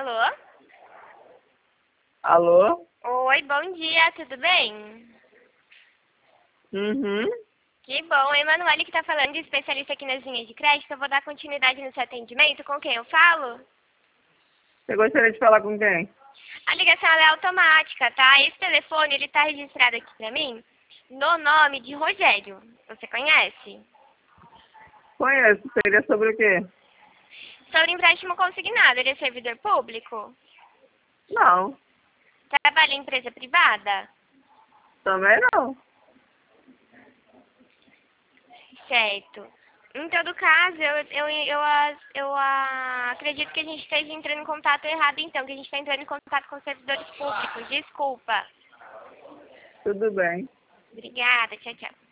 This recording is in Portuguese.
Alô? Alô? Oi, bom dia, tudo bem? Uhum. Que bom, a Emanuele que tá falando de especialista aqui nas linhas de crédito. Eu vou dar continuidade no seu atendimento. Com quem eu falo? Você gostaria de falar com quem? A ligação ela é automática, tá? Esse telefone, ele tá registrado aqui pra mim no nome de Rogério. Você conhece? Conheço. Seria sobre o quê? Sobre empréstimo consignado, ele é servidor público? Não. Trabalha em empresa privada? Também não. Certo. Em todo caso, eu acredito que a gente esteja entrando em contato errado, então, que a gente está entrando em contato com servidores públicos. Desculpa. Tudo bem. Obrigada, tchau, tchau.